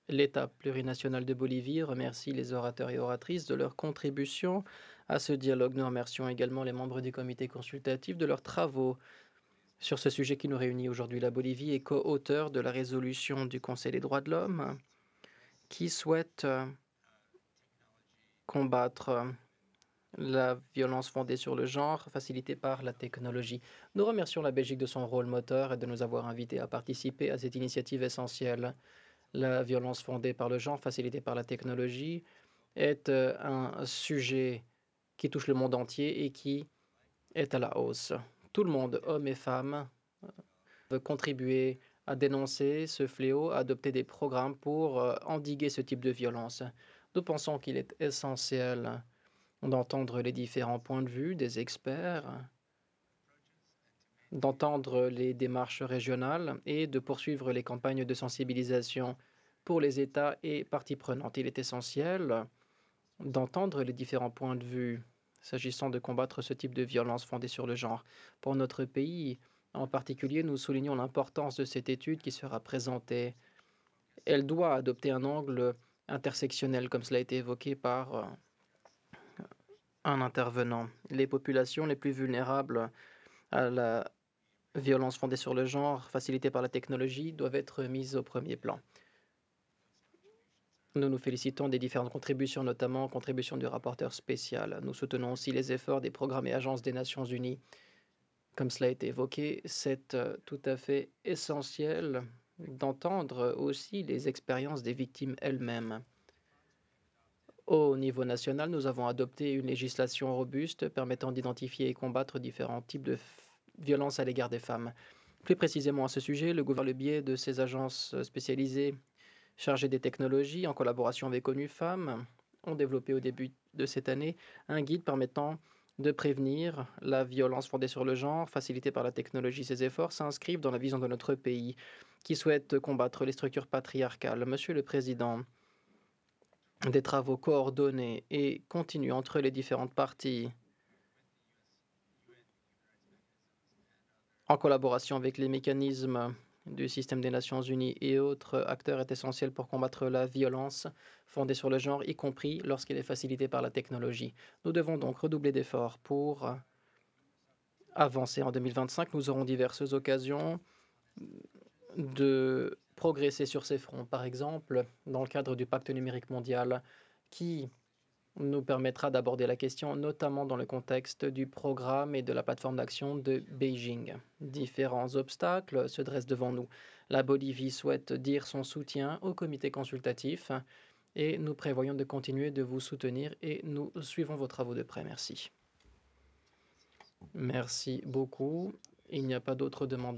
L'État plurinational de Bolivie remercie les orateurs et oratrices de leur contribution à ce dialogue. Nous remercions également les membres du comité consultatif de leurs travaux sur ce sujet qui nous réunit aujourd'hui. La Bolivie est co-auteur de la résolution du Conseil des droits de l'homme qui souhaite combattre la violence fondée sur le genre, facilitée par la technologie. Nous remercions la Belgique de son rôle moteur et de nous avoir invités à participer à cette initiative essentielle. La violence fondée par le genre, facilitée par la technologie, est un sujet qui touche le monde entier et qui est à la hausse. Tout le monde, hommes et femmes, veut contribuer à dénoncer ce fléau, à adopter des programmes pour endiguer ce type de violence. Nous pensons qu'il est essentiel d'entendre les différents points de vue des experts, d'entendre les démarches régionales et de poursuivre les campagnes de sensibilisation pour les États et parties prenantes. Il est essentiel d'entendre les différents points de vue s'agissant de combattre ce type de violence fondée sur le genre. Pour notre pays, en particulier, nous soulignons l'importance de cette étude qui sera présentée. Elle doit adopter un angle intersectionnel, comme cela a été évoqué par un intervenant. Les populations les plus vulnérables à la violence fondée sur le genre, facilitée par la technologie, doivent être mises au premier plan. Nous nous félicitons des différentes contributions, notamment contributions du rapporteur spécial. Nous soutenons aussi les efforts des programmes et agences des Nations Unies. Comme cela a été évoqué, c'est tout à fait essentiel d'entendre aussi les expériences des victimes elles-mêmes. Au niveau national, nous avons adopté une législation robuste permettant d'identifier et combattre différents types de violences à l'égard des femmes. Plus précisément à ce sujet, le gouvernement, par le biais de ses agences spécialisées chargées des technologies, en collaboration avec ONU Femmes, ont développé au début de cette année un guide permettant de prévenir la violence fondée sur le genre, facilitée par la technologie. Ces efforts s'inscrivent dans la vision de notre pays qui souhaite combattre les structures patriarcales. Monsieur le Président, des travaux coordonnés et continus entre les différentes parties, en collaboration avec les mécanismes du système des Nations Unies et autres acteurs, est essentiel pour combattre la violence fondée sur le genre, y compris lorsqu'elle est facilitée par la technologie. Nous devons donc redoubler d'efforts pour avancer. En 2025, nous aurons diverses occasions de progresser sur ces fronts. Par exemple, dans le cadre du pacte numérique mondial, qui nous permettra d'aborder la question, notamment dans le contexte du programme et de la plateforme d'action de Beijing. Différents obstacles se dressent devant nous. La Bolivie souhaite dire son soutien au comité consultatif et nous prévoyons de continuer de vous soutenir et nous suivons vos travaux de près. Merci. Merci beaucoup. Il n'y a pas d'autres demandes.